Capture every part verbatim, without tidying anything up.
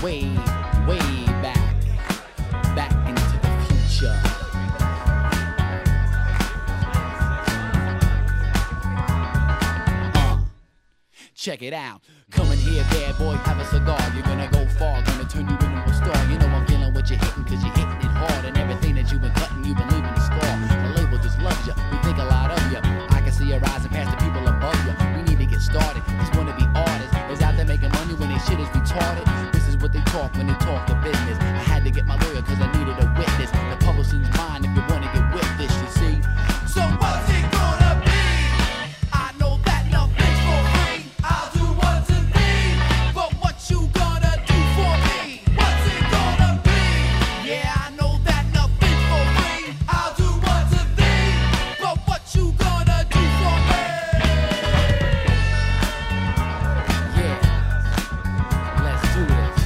way, way back, back into the future. Uh, check it out. Come in here, bad boy, have a cigar. You're gonna go far, gonna turn you into a star. You know I'm feeling what you're hitting, cause you're hitting it hard. And everything that you've been cutting, you've been leaving a scar. The label just loves you, we think a lot of you. I can see your eyes and past the people above you. We need to get started, these wanna be artists is out there making money when they shit is retarded. This is what they talk when they talk the business. I had to get my lawyer cause I needed a witness. The publishing's mine if you wanna get with this, you see. So what's it gonna be? I know that nothing's for free. I'll do what's in me. But what you gonna do for me? What's it gonna be? Yeah, I know that nothing's for free. I'll do what's in me. But what you gonna do for me? Yeah, let's do this.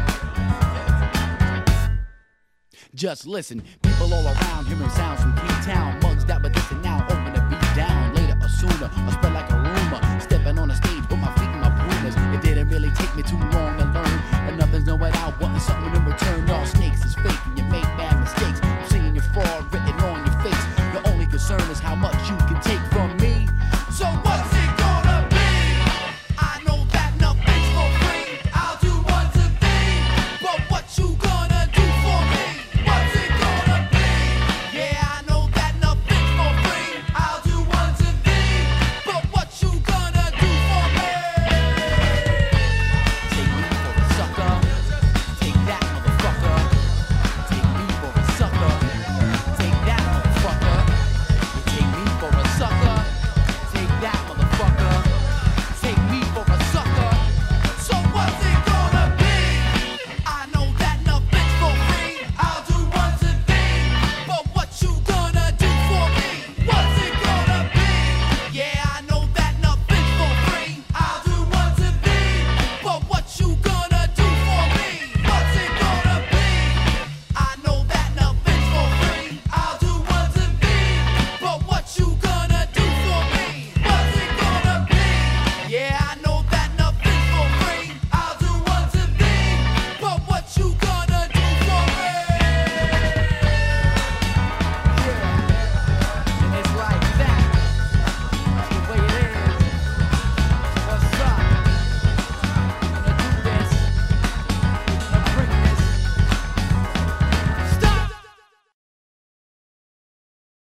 Just listen, people all around hearing sounds from King Town. Mugs that but this and now open the beat down. Later or sooner, or spread